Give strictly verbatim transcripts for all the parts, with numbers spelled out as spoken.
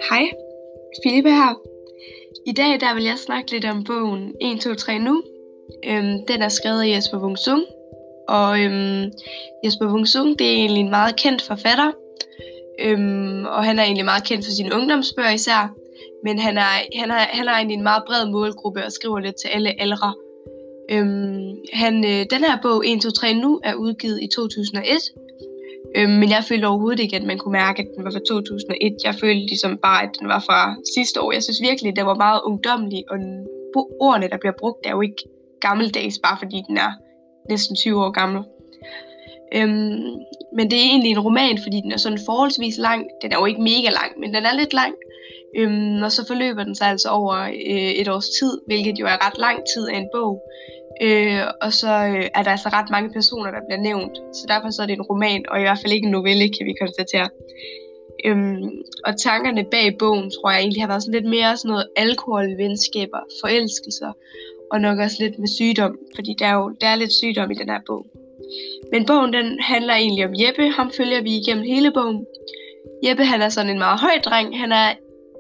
Hej, Philippe her. I dag der vil jeg snakke lidt om bogen en, to, tre nu. Øhm, den er skrevet af Jesper Wung-Sung. Og øhm, Jesper Wung-Sung, det er egentlig en meget kendt forfatter. Øhm, og han er egentlig meget kendt for sine ungdomsbøger især. Men han er, han, er, han er egentlig en meget bred målgruppe og skriver lidt til alle aldre. Øhm, han, øh, den her bog en, to, tre nu er udgivet i to tusind og et. Øhm, men jeg følte overhovedet ikke, at man kunne mærke, at den var fra to tusind og et. Jeg følte ligesom bare, at den var fra sidste år. Jeg synes virkelig, at den var meget ungdommelig, og ordene, der bliver brugt, er jo ikke gammeldags, bare fordi den er næsten tyve år gammel. Øhm, men det er egentlig en roman, fordi den er sådan forholdsvis lang. Den er jo ikke mega lang, men den er lidt lang. Øhm, og så forløber den sig altså over øh, et års tid, hvilket jo er ret lang tid af en bog. Øh, og så øh, er der altså ret mange personer, der bliver nævnt. Så derfor så er det en roman, og i hvert fald ikke en novelle, kan vi konstatere. Øhm, og tankerne bag bogen, tror jeg egentlig har været sådan lidt mere sådan noget alkohol, venskaber, forelskelser, og nok også lidt med sygdom, fordi der er jo der er lidt sygdom i den her bog. Men bogen, den handler egentlig om Jeppe. Ham følger vi igennem hele bogen. Jeppe, han er sådan en meget høj dreng. Han er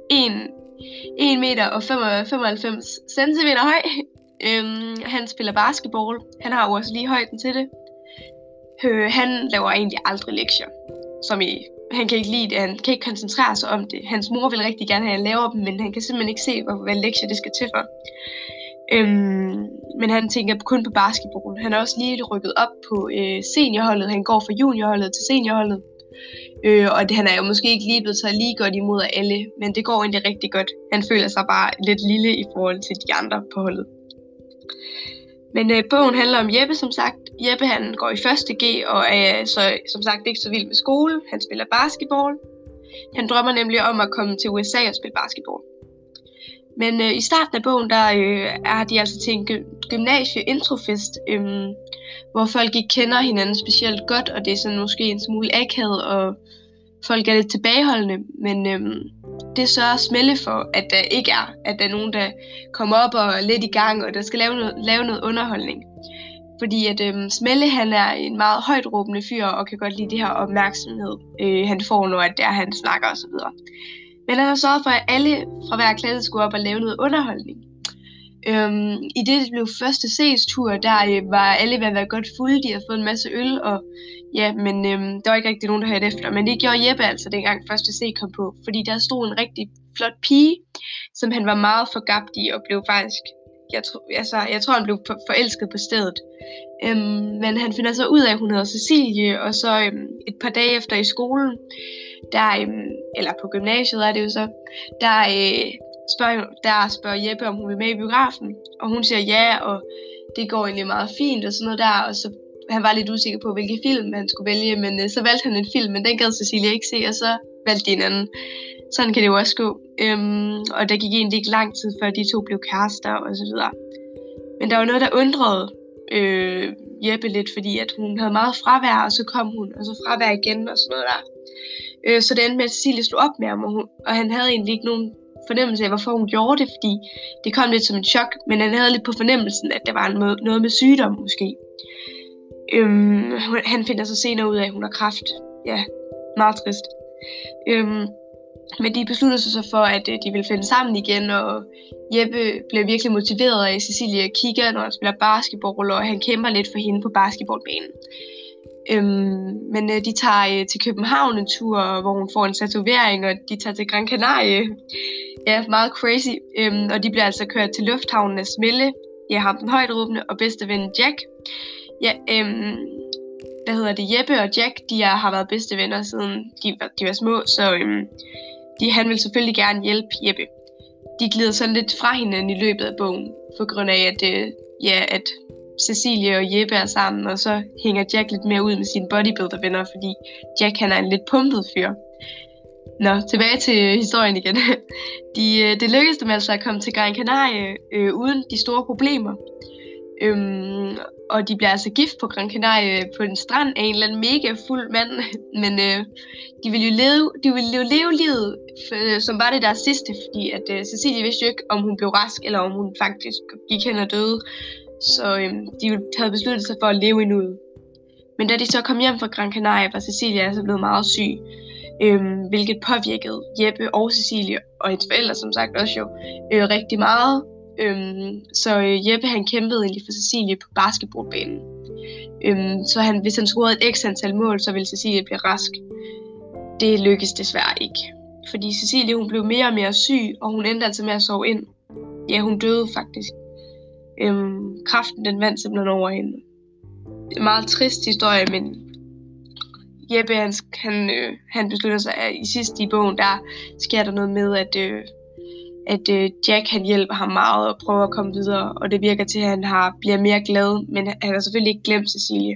en meter og femoghalvfems centimeter høj. Øhm, han spiller basketball. Han har jo også lige højden til det. Øh, han laver egentlig aldrig lektier. Som i, han kan ikke lide det. Han kan ikke koncentrere sig om det. Hans mor vil rigtig gerne have, at han laver dem, men han kan simpelthen ikke se, hvad lektier det skal til for. Øhm, men han tænker kun på basketball. Han er også lige rykket op på øh, seniorholdet. Han går fra juniorholdet til seniorholdet. Øh, og det, han er jo måske ikke lige blevet taget lige godt imod af alle, men det går egentlig rigtig godt. Han føler sig bare lidt lille i forhold til de andre på holdet. Men øh, bogen handler om Jeppe, som sagt. Jeppe, han går i første G og er så, som sagt ikke så vild med skole. Han spiller basketball. Han drømmer nemlig om at komme til U S A og spille basketball. Men øh, i starten af bogen, der øh, er de altså til en gymnasie-introfest, øh, hvor folk ikke kender hinanden specielt godt, og det er sådan måske en smule akavet, og folk er lidt tilbageholdende, men øh, det sørger Smelle for, at der ikke er, at der er nogen, der kommer op og er lidt i gang, og der skal lave noget, lave noget underholdning. Fordi at øh, Smelle, han er en meget højt råbende fyr, og kan godt lide det her opmærksomhed, øh, han får, når det er, han snakker osv. Men han har sørget for, at alle fra hver klasse skulle op og lave noget underholdning. Øhm, I det, det blev første C's-tur, der øh, var alle ved at være godt fulde. De havde fået en masse øl, og ja, men øhm, der var ikke rigtig nogen, der hørte efter. Men det gjorde Jeppe altså, dengang første C kom på. Fordi der stod en rigtig flot pige, som han var meget forgabt i, og blev faktisk, jeg, tro, altså, jeg tror, han blev forelsket på stedet. Øhm, men han finder så ud af, at hun hedder Cecilie, og så øhm, et par dage efter i skolen, der, øhm, eller på gymnasiet er det jo så, der, øh, spørger, der spørger Jeppe, om hun vil med i biografen, og hun siger ja, og det går egentlig meget fint og sådan noget der, og så han var lidt usikker på, hvilke film han skulle vælge, men øh, så valgte han en film, men den gad Cecilie ikke se, og så valgte de en anden. Sådan kan det jo også gå, øhm, og der gik egentlig ikke lang tid, før de to blev kærester og så videre. Men der var noget, der undrede øh, Jeppe lidt, fordi at hun havde meget fravær, og så kom hun, og så fravær igen og sådan noget der. Øh, så det endte med, at Cecilie slog op med ham, og, hun, og han havde egentlig ikke nogen fornemmelse af, hvorfor hun gjorde det, fordi det kom lidt som en chok, men han havde lidt på fornemmelsen, at der var noget med sygdom måske. Øhm, han finder så senere ud af, at hun har kræft. Ja, meget trist. Øhm, men de beslutter sig så for, at øh, de vil finde sammen igen, og Jeppe bliver virkelig motiveret af, at Cecilie kigger, når han spiller basketball, og han kæmper lidt for hende på basketballbanen. Øhm, men øh, de tager øh, til København en tur, hvor hun får en tatovering, og de tager til Gran Canaria. Ja, meget crazy. Øhm, og de bliver altså kørt til lufthavnen af Smelle. Ja, ham den højtråbende, og bedste ven Jack. Ja, øhm, hvad hedder det? Jeppe og Jack, de er, har været bedste venner siden de var, de var små, så øhm, de, han vil selvfølgelig gerne hjælpe Jeppe. De glider sådan lidt fra hinanden i løbet af bogen, på grund af, at, øh, ja, at Cecilie og Jeppe er sammen, og så hænger Jack lidt mere ud med sine bodybuilder-venner, fordi Jack, han er en lidt pumpet fyr. Nå, tilbage til historien igen. De, det lykkedes dem altså at komme til Gran Canaria øh, uden de store problemer. Øhm, og de bliver altså gift på Gran Canaria på en strand af en eller anden mega fuld mand. Men øh, de ville jo leve, de ville jo leve livet, for, som var det deres sidste, fordi at øh, Cecilie vidste jo ikke, om hun blev rask, eller om hun faktisk gik hen og døde. Så øh, de havde besluttet sig for at leve i nuet. Men da de så kom hjem fra Gran Canaria, var Cecilia altså blevet meget syg. øhm, hvilket påvirkede Jeppe og Cecilie og hendes forældre som sagt også jo øh, rigtig meget. Øhm, så øh, Jeppe han kæmpede egentlig for Cecilie på basketballbanen. Øhm, så han, hvis han scorede et x antal mål, så ville Cecilie blive rask. Det lykkedes desværre ikke, fordi Cecilie hun blev mere og mere syg, og hun endte altså med at sove ind. Ja, hun døde faktisk. Øhm, kræften den vandt simpelthen over hende. Det er en meget trist historie, men Jeppe han, han, øh, han beslutter sig, at i sidste i bogen, der sker der noget med, at, øh, at øh, Jack han hjælper ham meget og prøver at komme videre, og det virker til, at han har, bliver mere glad, men han har selvfølgelig ikke glemt Cecilie.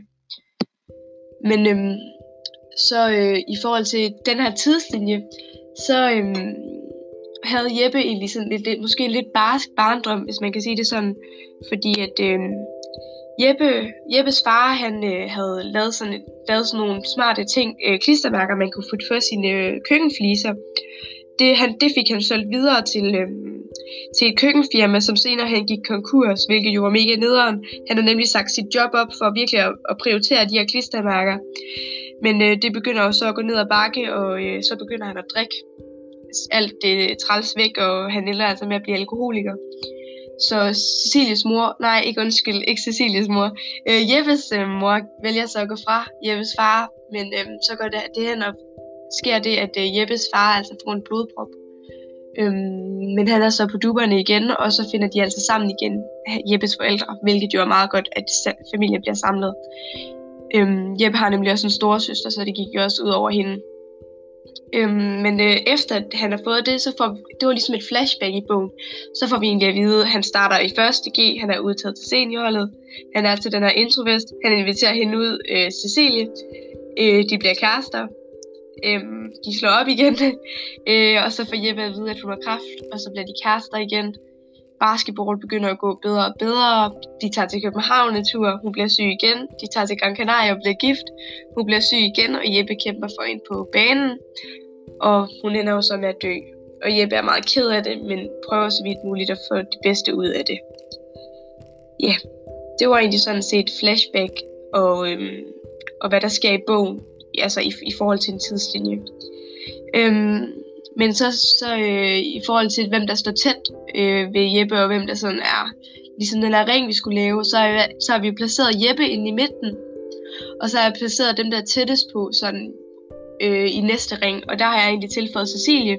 Men øhm, så øh, i forhold til den her tidslinje, så øhm, havde Jeppe egentlig sådan lidt, lidt, måske en lidt barsk barndrøm, hvis man kan sige det sådan, fordi at øh, Jeppe, Jeppes far, han øh, havde lavet sådan, lavet sådan nogle smarte ting, øh, klistermærker, man kunne få for sine øh, køkkenfliser. Det, han, det fik han solgt videre til, øh, til et køkkenfirma, som senere han gik konkurs, hvilket jo var mega nederen. Han havde nemlig sagt sit job op for virkelig at, at prioritere de her klistermærker. Men øh, det begynder jo så at gå ned ad bakke, og øh, så begynder han at drikke alt det træls væk, og han ender altså med at blive alkoholiker. Så Cecilies mor, nej ikke undskyld, ikke Cecilies mor, øh, Jeppes øh, mor vælger så at gå fra Jeppes far, men øh, så går det, det hen og sker det, at øh, Jeppes far altså får en blodprop. Øhm, men han er så på dupperne igen, og så finder de altså sammen igen, Jeppes forældre, hvilket jo er meget godt, at familien bliver samlet. Øhm, Jeppe har nemlig også en storesøster, så det gik jo også ud over hende. Øhm, men øh, efter at han har fået det, så får det var ligesom et flashback i bogen. Så får vi egentlig at vide, at han starter i første G, han er udtaget til seniorholdet, han er til den her introvest, han inviterer hende ud, øh, Cecilie, øh, de bliver kærester, øh, de slår op igen, øh, og så får Jeppe at vide, at hun har kræft, og så bliver de kærester igen. Basketball begynder at gå bedre og bedre, de tager til København en tur, hun bliver syg igen, de tager til Gran Canaria og bliver gift, hun bliver syg igen, og Jeppe kæmper for hende på banen, og hun ender jo så med at dø. Og Jeppe er meget ked af det, men prøver så vidt muligt at få det bedste ud af det. Ja, yeah. Det var egentlig sådan set flashback, og, øhm, og hvad der sker i bogen, altså i, i forhold til en tidslinje. Øhm, Men så, så øh, i forhold til, hvem der står tæt øh, ved Jeppe, og hvem der sådan er, ligesom den her ring, vi skulle lave, så, er, så har vi placeret Jeppe inde i midten, og så har jeg placeret dem, der er tættest på sådan, øh, i næste ring, og der har jeg egentlig tilføjet Cecilie.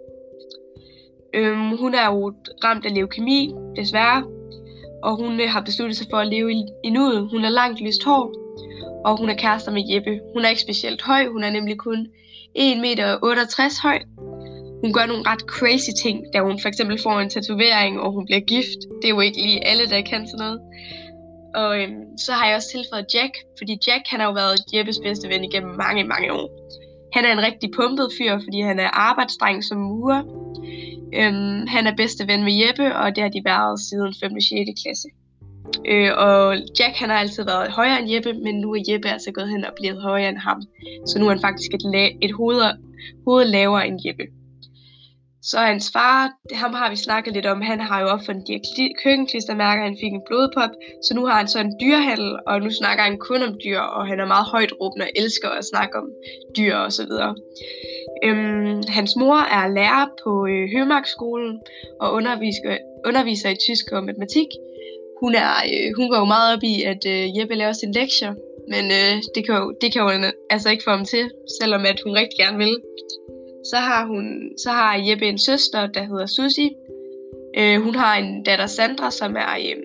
Øhm, hun er jo ramt af leukemi, desværre, og hun øh, har besluttet sig for at leve i, i nuet. Hun har langt lyst hår, og hun er kærester med Jeppe. Hun er ikke specielt høj, hun er nemlig kun en komma otteogtres meter høj. Hun gør nogle ret crazy ting, da hun for eksempel får en tatovering, og hun bliver gift. Det er jo ikke lige alle, der kan sådan noget. Og øhm, så har jeg også tilføjet Jack, fordi Jack han har jo været Jeppes bedste ven igennem mange, mange år. Han er en rigtig pumpet fyr, fordi han er arbejdsdreng som murer. Øhm, han er bedste ven med Jeppe, og det har de været siden femte og sjette klasse. Øh, og Jack han har altid været højere end Jeppe, men nu er Jeppe altså gået hen og blevet højere end ham. Så nu er han faktisk et, la- et hoved, hoved lavere end Jeppe. Så hans far, det, ham har vi snakket lidt om, han har jo opfundet de her køkkenklistermærker, han fik en blodprop, så nu har han så en dyrehandel, og nu snakker han kun om dyr, og han er meget højt råbende og elsker at snakke om dyr og så videre. Øhm, hans mor er lærer på øh, Hømarkskolen og underviser, underviser i tysk og matematik. Hun, er, øh, hun går jo meget op i, at øh, Jeppe laver sine lektier, men øh, det, kan jo, det kan jo altså ikke få ham til, selvom at hun rigtig gerne vil. Så har, hun, så har Jeppe en søster, der hedder Susie. Øh, hun har en datter Sandra, som er øh,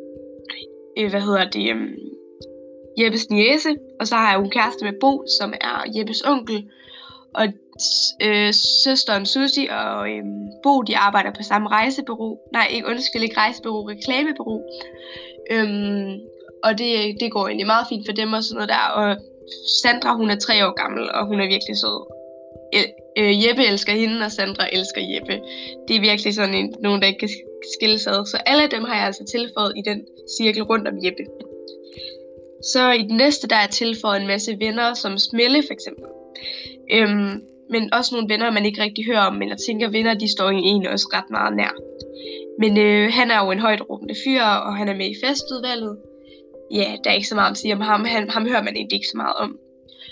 øh, hvad hedder det, øh, Jeppes niece. Og så har hun kæreste med Bo, som er Jeppes onkel. Og øh, søsteren Susie og øh, Bo, de arbejder på samme rejsebureau. Nej, ikke undskyld, ikke rejsebureau, reklamebureau. Øhm, og det, det går egentlig meget fint for dem og sådan noget der. Og Sandra, hun er tre år gammel, og hun er virkelig sød. Øh, Jeppe elsker hende, og Sandra elsker Jeppe. Det er virkelig sådan en, nogen, der ikke kan skille sig ad. Så alle dem har jeg altså tilføjet i den cirkel rundt om Jeppe. Så i den næste, der er tilføjet en masse venner, som Smelle for eksempel. Øhm, men også nogle venner, man ikke rigtig hører om, men jeg tænker, venner, de står egentlig også ret meget nær. Men øh, han er jo en højt råbende fyr, og han er med i festudvalget. Ja, der er ikke så meget at sige om ham. Han, ham hører man egentlig ikke så meget om.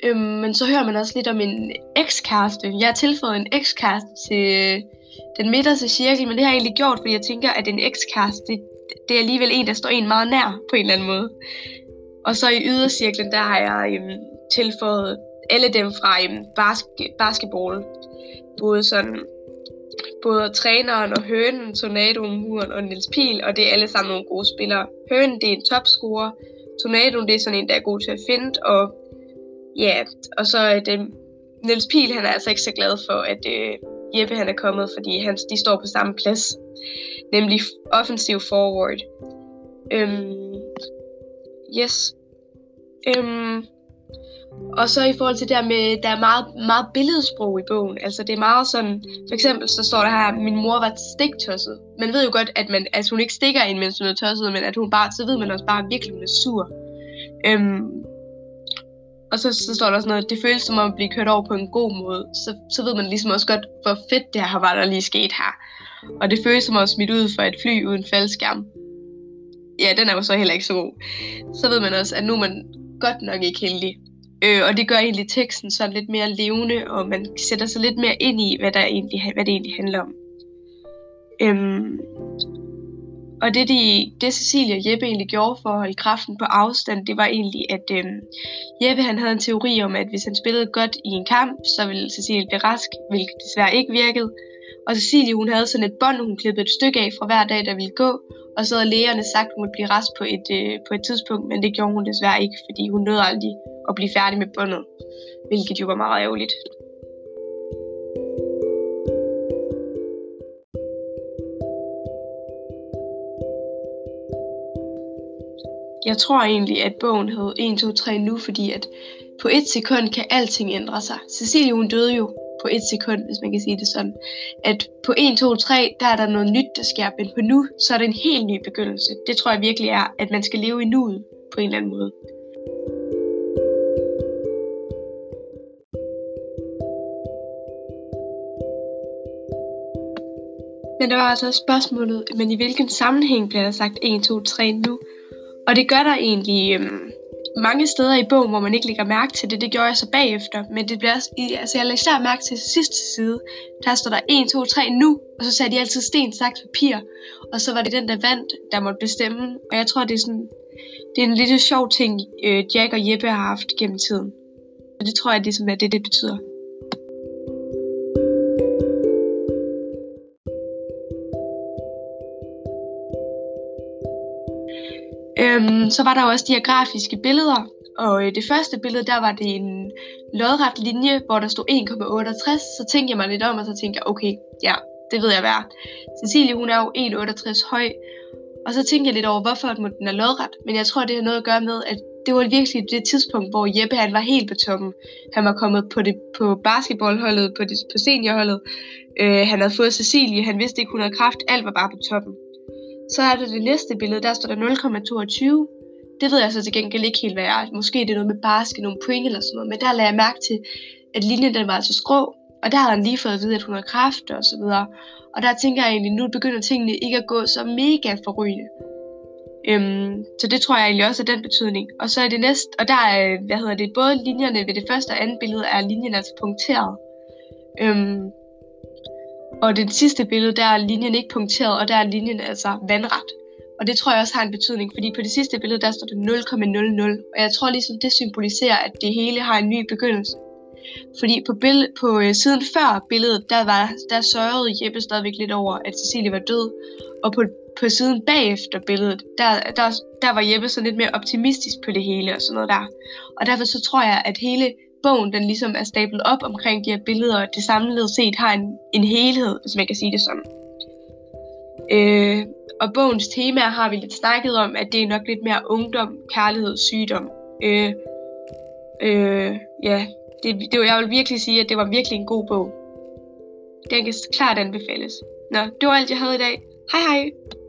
Øhm, men så hører man også lidt om en ekskæreste. Jeg har tilføjet en ekskæreste til øh, den midterste cirkel, men det har jeg egentlig gjort, fordi jeg tænker, at en ekskæreste, det, det er alligevel en, der står en meget nær på en eller anden måde. Og så i ydercirklen, der har jeg øhm, tilføjet alle dem fra øhm, basket, basketball. Både sådan, både træneren og hønen, Tornadoen, Muren og Niels Pihl, og det er alle sammen nogle gode spillere. Hønen, det er en topscorer. Tornadoen, det er sådan en, der er god til at finde, og ja, og så er det Niels Pihl, han er altså ikke så glad for, at øh, Jeppe han er kommet, fordi han, de står på samme plads, nemlig offensiv forward. Øhm, yes. Øhm, og så i forhold til det der med, der er meget, meget billedsprog i bogen. Altså det er meget sådan, for eksempel så står der her, min mor var stiktosset. Man ved jo godt, at, man, at hun ikke stikker en, mens hun er tosset, men at hun bare, så ved man også bare, at virkelig hun er sur. Øhm, og så, så står der sådan noget, det føles som om at blive kørt over på en god måde. Så, så ved man ligesom også godt, hvor fedt det her var, der lige sket her. Og det føles som at smidt ud fra et fly uden faldskærm. Ja, den er jo så heller ikke så god. Så ved man også, at nu er man godt nok ikke heldig. Øh, og det gør egentlig teksten sådan lidt mere levende, og man sætter sig lidt mere ind i, hvad, der egentlig, hvad det egentlig handler om. Øhm, og det, de, det Cecilie og Jeppe egentlig gjorde for at holde kraften på afstand, det var egentlig, at øhm, Jeppe han havde en teori om, at hvis han spillede godt i en kamp, så ville Cecilie blive rask, hvilket desværre ikke virkede. Og Cecilie, hun havde sådan et bånd, hun klippede et stykke af fra hver dag, der ville gå, og så havde lægerne sagt, at hun ville blive rask på et, øh, på et tidspunkt, men det gjorde hun desværre ikke, fordi hun nåede aldrig at blive færdig med båndet, hvilket jo var meget ærgerligt. Jeg tror egentlig, at bogen hed en, to, tre nu, fordi at på et sekund kan alting ændre sig. Cecilie, hun døde jo på et sekund, hvis man kan sige det sådan. At på en, to, tre, der er der noget nyt, der sker, men på nu, så er det en helt ny begyndelse. Det tror jeg virkelig er, at man skal leve i nuet på en eller anden måde. Men der var altså også spørgsmålet, men i hvilken sammenhæng bliver der sagt en, to, tre nu? Og det gør der egentlig øhm, mange steder i bogen, hvor man ikke lægger mærke til det. Det gjorde jeg så bagefter, men det bliver også, altså jeg lægger især mærke til sidste side. Der står der en, to, tre nu, og så sagde de altid sten, saks, papir. Og så var det den, der vandt, der måtte bestemme. Og jeg tror, det er sådan, det er en lidt sjov ting, øh, Jack og Jeppe har haft gennem tiden. Og det tror jeg, det er det, det betyder. Øhm, så var der jo også de her grafiske billeder, og øh, det første billede, der var det en lodret linje, hvor der stod en komma otteogtres, så tænkte jeg mig lidt om, og så tænkte jeg, okay, ja, det ved jeg hvad. Cecilie, hun er jo en komma otteogtres høj, og så tænkte jeg lidt over, hvorfor den er lodret, men jeg tror, det har noget at gøre med, at det var virkelig det tidspunkt, hvor Jeppe han var helt på toppen. Han var kommet på, det, på basketballholdet, på, det, på seniorholdet, øh, han havde fået Cecilie, han vidste ikke, hun havde kræft, alt var bare på toppen. Så er det det næste billede, der står der nul komma toogtyve. Det ved jeg så til gengæld ikke helt, hvad er. Måske det er noget med basket, nogle point eller sådan noget. Men der lagde jeg mærke til, at linjen den var altså skrå. Og der havde han lige fået at vide, at hun havde kræft og så videre. Og der tænker jeg egentlig, nu begynder tingene ikke at gå så mega forrygende. Øhm, så det tror jeg egentlig også er den betydning. Og så er det næste, og der er, hvad hedder det, både linjerne ved det første og andet billede, er linjen altså punkteret. Øhm, Og det sidste billede, der er linjen ikke punkteret, og der er linjen altså vandret. Og det tror jeg også har en betydning, fordi på det sidste billede, der står det nul komma nul nul. Og jeg tror ligesom, det symboliserer, at det hele har en ny begyndelse. Fordi på, billed, på øh, siden før billedet, der, var, der sørgede Jeppe stadigvæk lidt over, at Cecilie var død. Og på, på siden bagefter billedet, der, der, der var Jeppe sådan lidt mere optimistisk på det hele og sådan noget der. Og derfor så tror jeg, at hele bogen, den ligesom er stablet op omkring de her billeder, og det samlet set har en, en helhed, hvis man kan sige det sådan. Øh, og bogens temaer har vi lidt snakket om, at det er nok lidt mere ungdom, kærlighed, sygdom. Øh, øh, ja, det, det, jeg vil virkelig sige, at det var virkelig en god bog. Den kan klart anbefales. Nå, det var alt, jeg havde i dag. Hej hej!